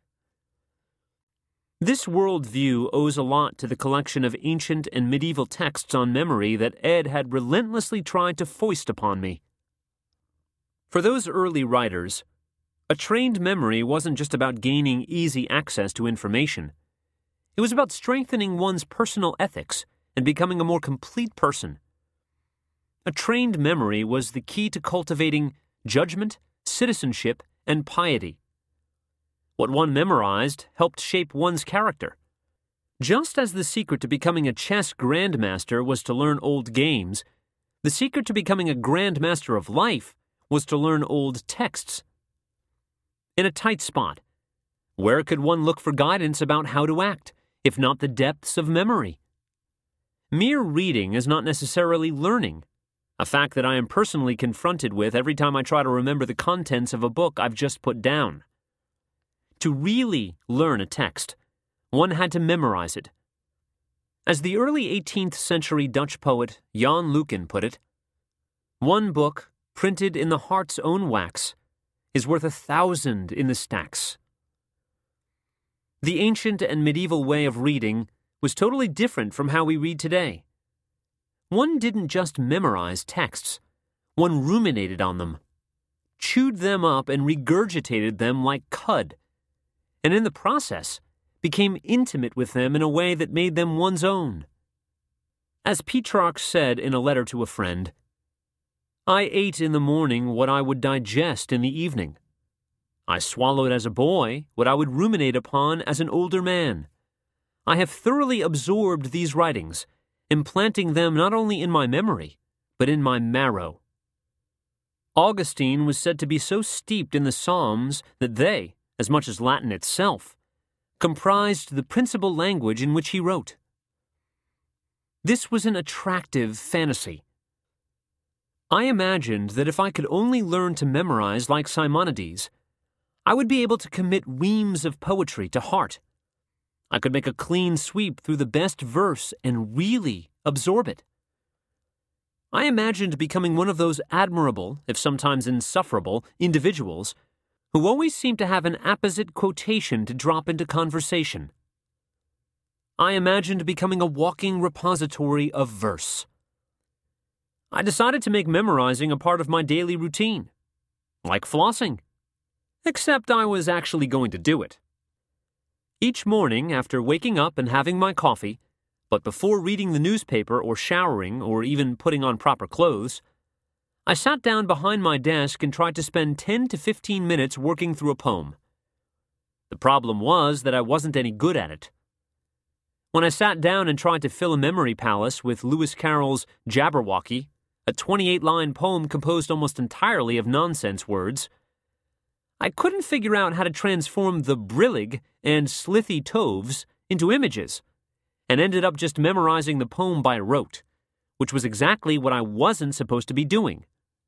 This worldview owes a lot to the collection of ancient and medieval texts on memory that Ed had relentlessly tried to foist upon me. For those early writers, a trained memory wasn't just about gaining easy access to information. It was about strengthening one's personal ethics and becoming a more complete person. A trained memory was the key to cultivating judgment, citizenship, and piety. What one memorized helped shape one's character. Just as the secret to becoming a chess grandmaster was to learn old games, the secret to becoming a grandmaster of life was to learn old texts. In a tight spot, where could one look for guidance about how to act, if not the depths of memory? Mere reading is not necessarily learning, a fact that I am personally confronted with every time I try to remember the contents of a book I've just put down. To really learn a text, one had to memorize it. As the early 18th century Dutch poet Jan Lukin put it, "One book, printed in the heart's own wax, is worth 1,000 in the stacks." The ancient and medieval way of reading was totally different from how we read today. One didn't just memorize texts, one ruminated on them, chewed them up and regurgitated them like cud, and in the process became intimate with them in a way that made them one's own. As Petrarch said in a letter to a friend, "I ate in the morning what I would digest in the evening. I swallowed as a boy what I would ruminate upon as an older man. I have thoroughly absorbed these writings, implanting them not only in my memory, but in my marrow." Augustine was said to be so steeped in the Psalms that they, as much as Latin itself, comprised the principal language in which he wrote. This was an attractive fantasy. I imagined that if I could only learn to memorize like Simonides, I would be able to commit reams of poetry to heart. I could make a clean sweep through the best verse and really absorb it. I imagined becoming one of those admirable, if sometimes insufferable, individuals who always seem to have an apposite quotation to drop into conversation. I imagined becoming a walking repository of verse. I decided to make memorizing a part of my daily routine, like flossing, except I was actually going to do it. Each morning, after waking up and having my coffee, but before reading the newspaper or showering or even putting on proper clothes, I sat down behind my desk and tried to spend 10 to 15 minutes working through a poem. The problem was that I wasn't any good at it. When I sat down and tried to fill a memory palace with Lewis Carroll's Jabberwocky, a 28-line poem composed almost entirely of nonsense words, I couldn't figure out how to transform the brillig and slithy toves into images, and ended up just memorizing the poem by rote, which was exactly what I wasn't supposed to be doing.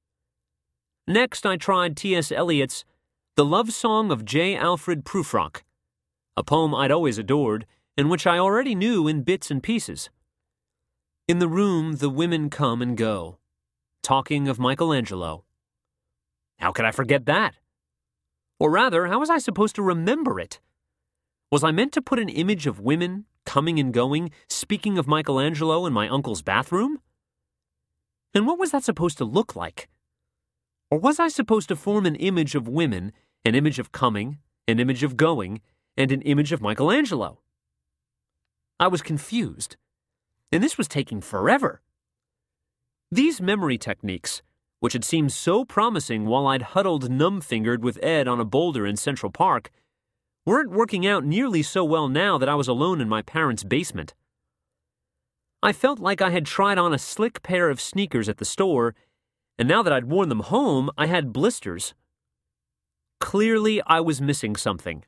Next, I tried T.S. Eliot's The Love Song of J. Alfred Prufrock, a poem I'd always adored and which I already knew in bits and pieces. In the room the women come and go, talking of Michelangelo. How could I forget that? Or rather, how was I supposed to remember it? Was I meant to put an image of women coming and going, speaking of Michelangelo in my uncle's bathroom? And what was that supposed to look like? Or was I supposed to form an image of women, an image of coming, an image of going, and an image of Michelangelo? I was confused, and this was taking forever. These memory techniques, which had seemed so promising while I'd huddled numb-fingered with Ed on a boulder in Central Park, weren't working out nearly so well now that I was alone in my parents' basement. I felt like I had tried on a slick pair of sneakers at the store, and now that I'd worn them home, I had blisters. Clearly, I was missing something.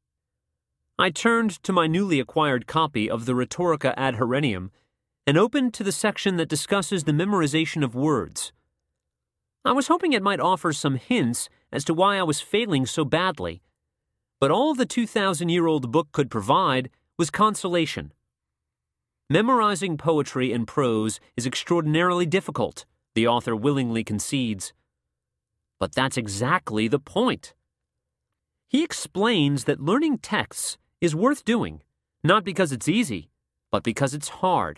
I turned to my newly acquired copy of the Rhetorica ad Herennium and opened to the section that discusses the memorization of words. I was hoping it might offer some hints as to why I was failing so badly, but all the 2,000-year-old book could provide was consolation. Memorizing poetry and prose is extraordinarily difficult, the author willingly concedes. But that's exactly the point. He explains that learning texts is worth doing, not because it's easy, but because it's hard.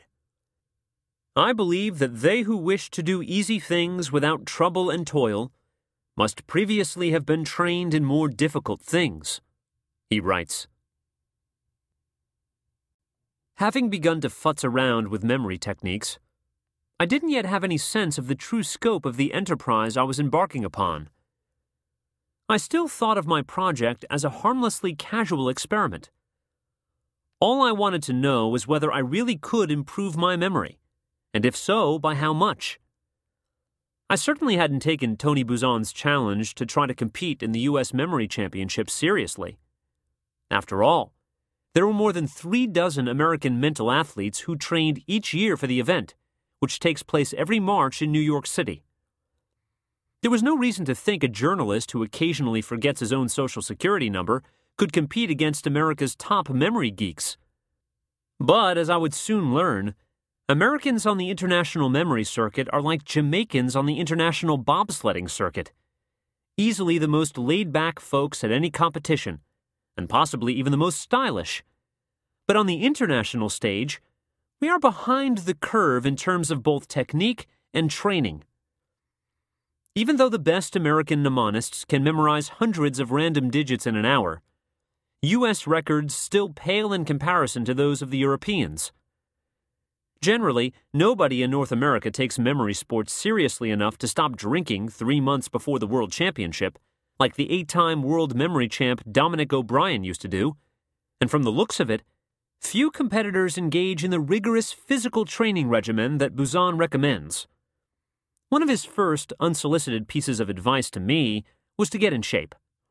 I believe that they who wish to do easy things without trouble and toil must previously have been trained in more difficult things, he writes. Having begun to futz around with memory techniques, I didn't yet have any sense of the true scope of the enterprise I was embarking upon. I still thought of my project as a harmlessly casual experiment. All I wanted to know was whether I really could improve my memory, and if so, by how much. I certainly hadn't taken Tony Buzan's challenge to try to compete in the U.S. Memory Championship seriously. After all, there were more than 36 American mental athletes who trained each year for the event, which takes place every March in New York City. There was no reason to think a journalist who occasionally forgets his own social security number could compete against America's top memory geeks. But, as I would soon learn, Americans on the international memory circuit are like Jamaicans on the international bobsledding circuit, easily the most laid-back folks at any competition, and possibly even the most stylish. But on the international stage, we are behind the curve in terms of both technique and training. Even though the best American mnemonists can memorize hundreds of random digits in an hour, U.S. records still pale in comparison to those of the Europeans. Generally, nobody in North America takes memory sports seriously enough to stop drinking 3 months before the World Championship, like the 8-time world memory champ Dominic O'Brien used to do, and from the looks of it, few competitors engage in the rigorous physical training regimen that Buzan recommends. One of his first unsolicited pieces of advice to me was to get in shape.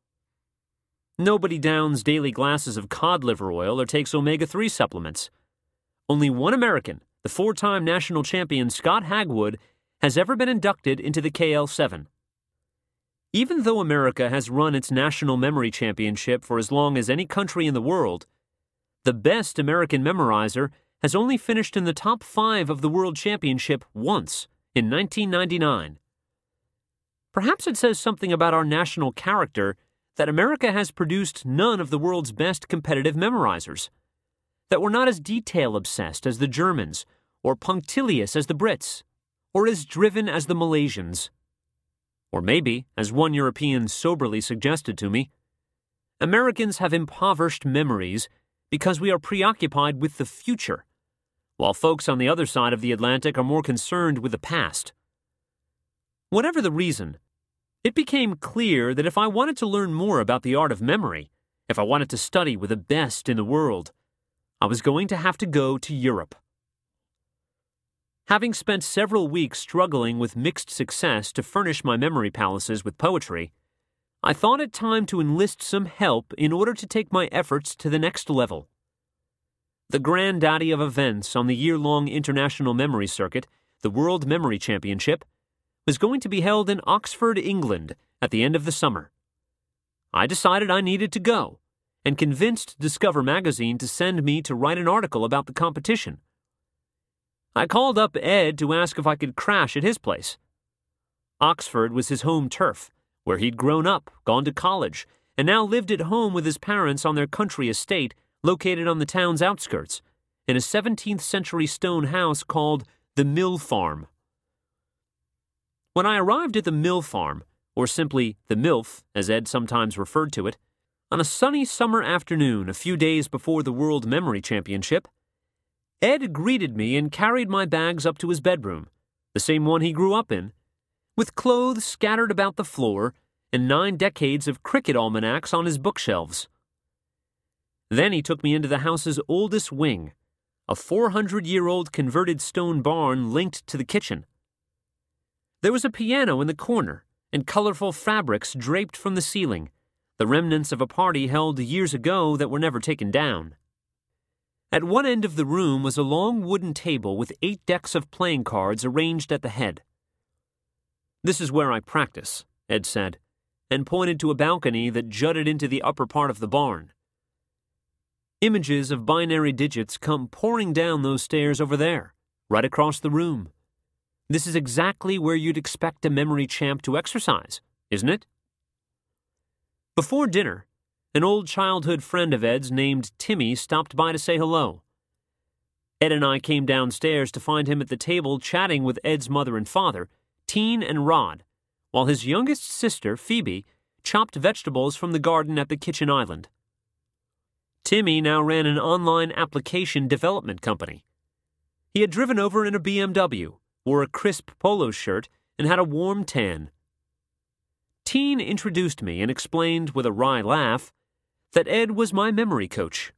Nobody downs daily glasses of cod liver oil or takes omega-3 supplements. Only one American, the 4-time national champion Scott Hagwood, has ever been inducted into the KL7. Even though America has run its National Memory Championship for as long as any country in the world, the best American memorizer has only finished in the top 5 of the World Championship once, in 1999. Perhaps it says something about our national character that America has produced none of the world's best competitive memorizers, that we're not as detail-obsessed as the Germans, or punctilious as the Brits, or as driven as the Malaysians. Or maybe, as one European soberly suggested to me, Americans have impoverished memories because we are preoccupied with the future, while folks on the other side of the Atlantic are more concerned with the past. Whatever the reason, it became clear that if I wanted to learn more about the art of memory, if I wanted to study with the best in the world, I was going to have to go to Europe. Having spent several weeks struggling with mixed success to furnish my memory palaces with poetry, I thought it time to enlist some help in order to take my efforts to the next level. The granddaddy of events on the year-long international memory circuit, the World Memory Championship, was going to be held in Oxford, England, at the end of the summer. I decided I needed to go, and convinced Discover magazine to send me to write an article about the competition. I called up Ed to ask if I could crash at his place. Oxford was his home turf, where he'd grown up, gone to college, and now lived at home with his parents on their country estate located on the town's outskirts, in a 17th-century stone house called the Mill Farm. When I arrived at the Mill Farm, or simply the MILF, as Ed sometimes referred to it, on a sunny summer afternoon a few days before the World Memory Championship, Ed greeted me and carried my bags up to his bedroom, the same one he grew up in, with clothes scattered about the floor and 9 decades of cricket almanacs on his bookshelves. Then he took me into the house's oldest wing, a 400-year-old converted stone barn linked to the kitchen. There was a piano in the corner and colorful fabrics draped from the ceiling, the remnants of a party held years ago that were never taken down. At one end of the room was a long wooden table with 8 decks of playing cards arranged at the head. "This is where I practice," Ed said, and pointed to a balcony that jutted into the upper part of the barn. "Images of binary digits come pouring down those stairs over there, right across the room. This is exactly where you'd expect a memory champ to exercise, isn't it?" Before dinner, an old childhood friend of Ed's named Timmy stopped by to say hello. Ed and I came downstairs to find him at the table chatting with Ed's mother and father, Teen and Rod, while his youngest sister, Phoebe, chopped vegetables from the garden at the kitchen island. Timmy now ran an online application development company. He had driven over in a BMW, wore a crisp polo shirt, and had a warm tan. Teen introduced me and explained with a wry laugh that Ed was my memory coach.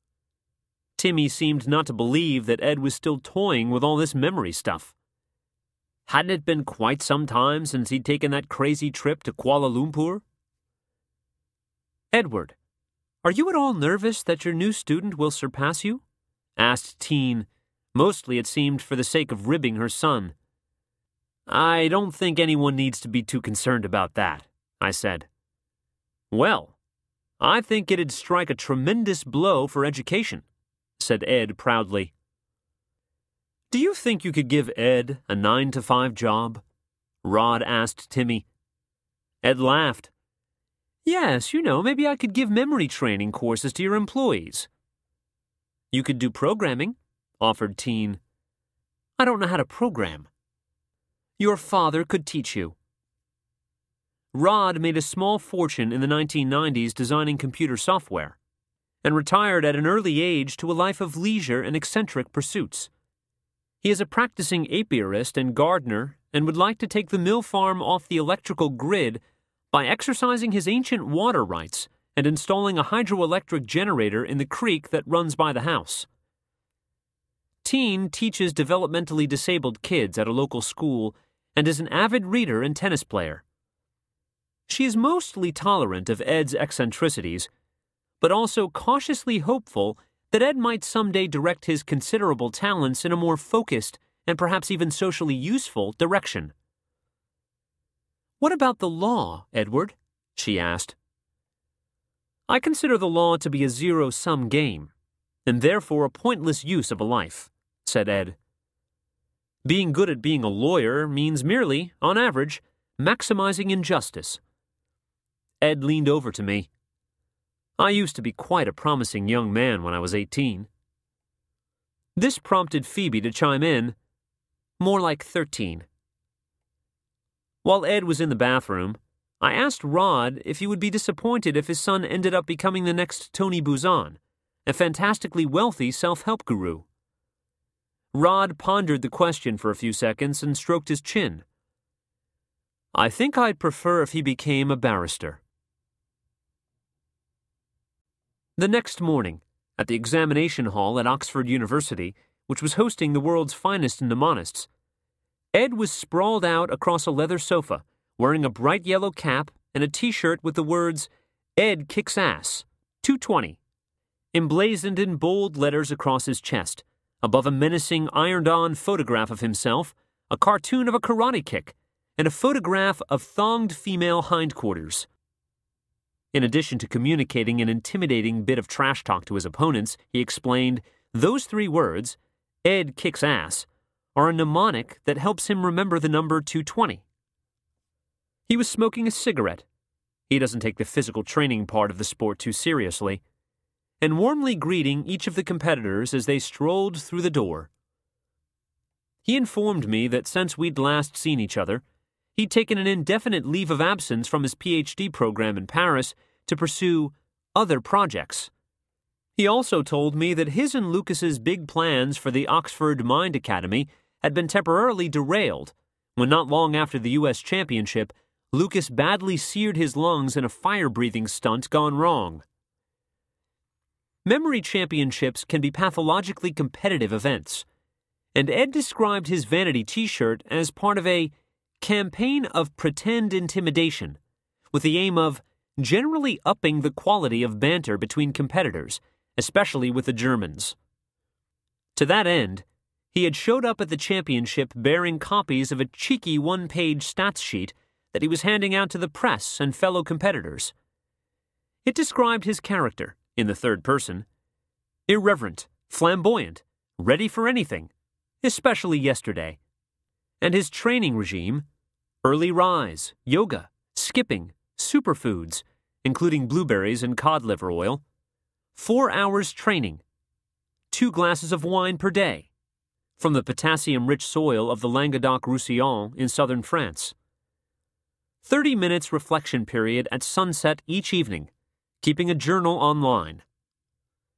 Timmy seemed not to believe that Ed was still toying with all this memory stuff. Hadn't it been quite some time since he'd taken that crazy trip to Kuala Lumpur? "Edward, are you at all nervous that your new student will surpass you?" asked Teen. Mostly, it seemed, for the sake of ribbing her son. "I don't think anyone needs to be too concerned about that," I said. "Well, I think it'd strike a tremendous blow for education," said Ed proudly. "Do you think you could give Ed a 9-to-5 job?" Rod asked Timmy. Ed laughed. "Yes, maybe I could give memory training courses to your employees." "You could do programming," offered Teen. "I don't know how to program." "Your father could teach you." Rod made a small fortune in the 1990s designing computer software, and retired at an early age to a life of leisure and eccentric pursuits. He is a practicing apiarist and gardener and would like to take the mill farm off the electrical grid by exercising his ancient water rights and installing a hydroelectric generator in the creek that runs by the house. Teen teaches developmentally disabled kids at a local school and is an avid reader and tennis player. She is mostly tolerant of Ed's eccentricities, but also cautiously hopeful that Ed might someday direct his considerable talents in a more focused and perhaps even socially useful direction. "What about the law, Edward?" she asked. "I consider the law to be a zero-sum game, and therefore a pointless use of a life," said Ed. "Being good at being a lawyer means merely, on average, maximizing injustice." Ed leaned over to me. "I used to be quite a promising young man when I was 18. This prompted Phoebe to chime in. "More like 13. While Ed was in the bathroom, I asked Rod if he would be disappointed if his son ended up becoming the next Tony Buzan, a fantastically wealthy self-help guru. Rod pondered the question for a few seconds and stroked his chin. "I think I'd prefer if he became a barrister." The next morning, at the examination hall at Oxford University, which was hosting the world's finest mnemonists, Ed was sprawled out across a leather sofa, wearing a bright yellow cap and a T-shirt with the words, "Ed Kicks Ass, 220, emblazoned in bold letters across his chest, above a menacing ironed-on photograph of himself, a cartoon of a karate kick, and a photograph of thonged female hindquarters. In addition to communicating an intimidating bit of trash talk to his opponents, he explained, those 3 words, "Ed Kicks Ass," are a mnemonic that helps him remember the number 220. He was smoking a cigarette. He doesn't take the physical training part of the sport too seriously, and warmly greeting each of the competitors as they strolled through the door. He informed me that since we'd last seen each other, he'd taken an indefinite leave of absence from his PhD program in Paris to pursue other projects. He also told me that his and Lucas's big plans for the Oxford Mind Academy had been temporarily derailed when not long after the U.S. Championship, Lucas badly seared his lungs in a fire-breathing stunt gone wrong. Memory championships can be pathologically competitive events, and Ed described his vanity T-shirt as part of a campaign of pretend intimidation, with the aim of generally upping the quality of banter between competitors, especially with the Germans. To that end, he had showed up at the championship bearing copies of a cheeky 1-page stats sheet that he was handing out to the press and fellow competitors. It described his character, in the third person, irreverent, flamboyant, ready for anything, especially yesterday, and his training regime, early rise, yoga, skipping, superfoods, including blueberries and cod liver oil, 4 hours training, 2 glasses of wine per day, from the potassium-rich soil of the Languedoc-Roussillon in southern France. 30 minutes reflection period at sunset each evening, keeping a journal online.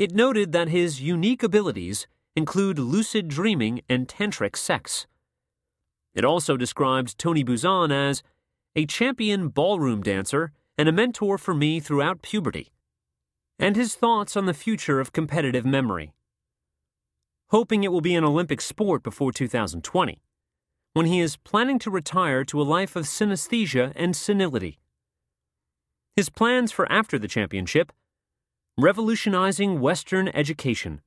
It noted that his unique abilities include lucid dreaming and tantric sex. It also described Tony Buzan as a champion ballroom dancer and a mentor for me throughout puberty, and his thoughts on the future of competitive memory. Hoping it will be an Olympic sport before 2020, when he is planning to retire to a life of synesthesia and senility. His plans for after the championship: revolutionizing Western education.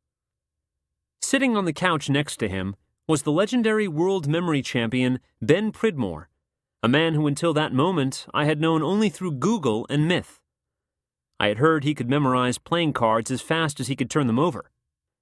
Sitting on the couch next to him was the legendary world memory champion Ben Pridmore, a man who until that moment I had known only through Google and myth. I had heard he could memorize playing cards as fast as he could turn them over.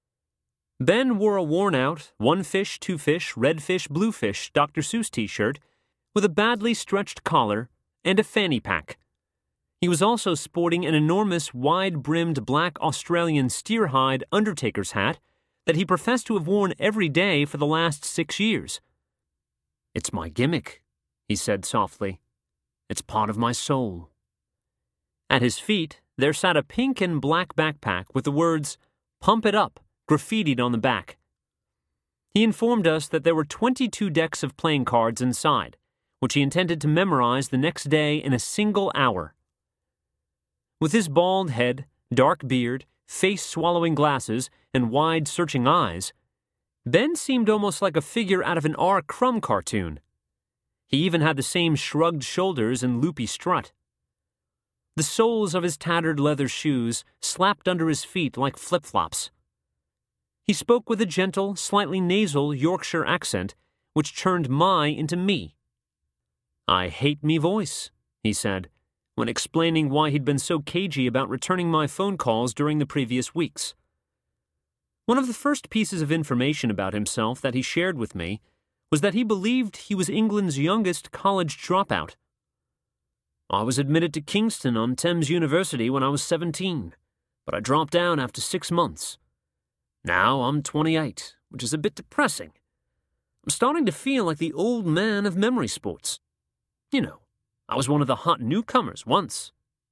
Ben wore a worn-out, one fish, two fish, red fish, blue fish Dr. Seuss t-shirt with a badly stretched collar and a fanny pack. He was also sporting an enormous, wide-brimmed black Australian steer-hide Undertaker's hat that he professed to have worn every day for the last 6 years. "It's my gimmick," he said softly. "It's part of my soul." At his feet, there sat a pink and black backpack with the words, "Pump It Up," graffitied on the back. He informed us that there were 22 decks of playing cards inside, which he intended to memorize the next day in a single hour. With his bald head, dark beard, face-swallowing glasses, and wide, searching eyes, Ben seemed almost like a figure out of an R. Crumb cartoon. He even had the same shrugged shoulders and loopy strut. The soles of his tattered leather shoes slapped under his feet like flip-flops. He spoke with a gentle, slightly nasal Yorkshire accent, which turned my into me. "I hate me voice," he said, when explaining why he'd been so cagey about returning my phone calls during the previous weeks. One of the first pieces of information about himself that he shared with me was that he believed he was England's youngest college dropout. "I was admitted to Kingston on Thames University when I was 17, but I dropped out after 6 months. Now I'm 28, which is a bit depressing. I'm starting to feel like the old man of memory sports. You know, I was one of the hot newcomers once."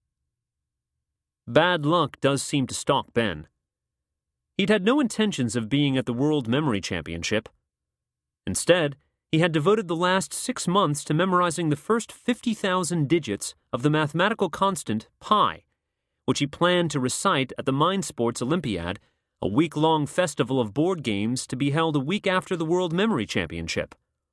Bad luck does seem to stalk Ben. He'd had no intentions of being at the World Memory Championship. Instead, he had devoted the last 6 months to memorizing the first 50,000 digits of the mathematical constant pi, which he planned to recite at the Mind Sports Olympiad, a week-long festival of board games to be held a week after the World Memory Championship.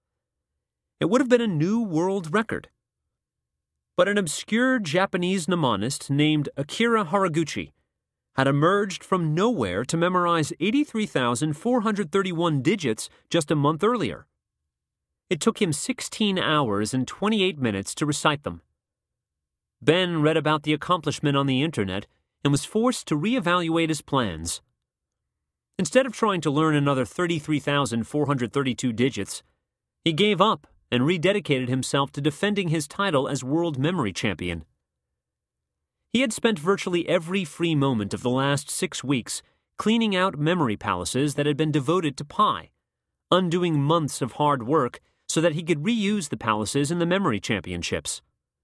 It would have been a new world record. But an obscure Japanese mnemonist named Akira Haraguchi had emerged from nowhere to memorize 83,431 digits just a month earlier. It took him 16 hours and 28 minutes to recite them. Ben read about the accomplishment on the internet and was forced to reevaluate his plans. Instead of trying to learn another 33,432 digits, he gave up and rededicated himself to defending his title as World Memory Champion. He had spent virtually every free moment of the last 6 weeks cleaning out memory palaces that had been devoted to pi, undoing months of hard work so that he could reuse the palaces in the memory championships.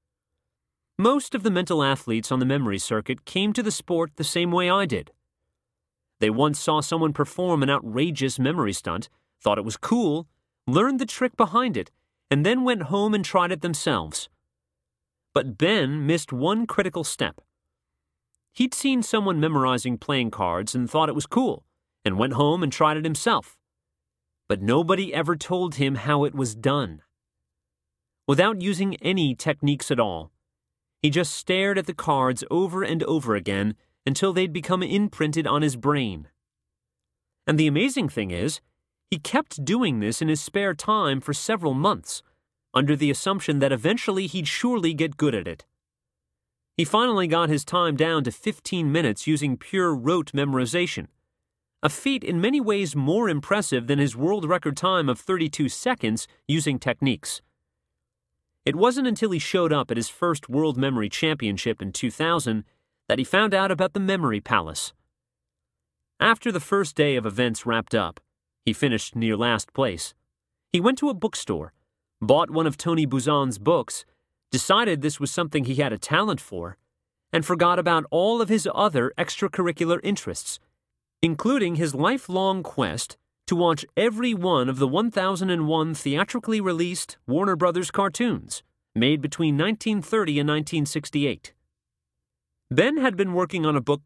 Most of the mental athletes on the memory circuit came to the sport the same way I did. They once saw someone perform an outrageous memory stunt, thought it was cool, learned the trick behind it, and then went home and tried it themselves. But Ben missed one critical step. He'd seen someone memorizing playing cards and thought it was cool, and went home and tried it himself. But nobody ever told him how it was done. Without using any techniques at all, he just stared at the cards over and over again until they'd become imprinted on his brain. And the amazing thing is, he kept doing this in his spare time for several months, under the assumption that eventually he'd surely get good at it. He finally got his time down to 15 minutes using pure rote memorization, a feat in many ways more impressive than his world record time of 32 seconds using techniques. It wasn't until he showed up at his first World Memory Championship in 2000 that he found out about the Memory Palace. After the first day of events wrapped up, he finished near last place. He went to a bookstore, bought one of Tony Buzan's books, decided this was something he had a talent for, and forgot about all of his other extracurricular interests, including his lifelong quest to watch every one of the 1001 theatrically released Warner Brothers cartoons made between 1930 and 1968. Ben had been working on a book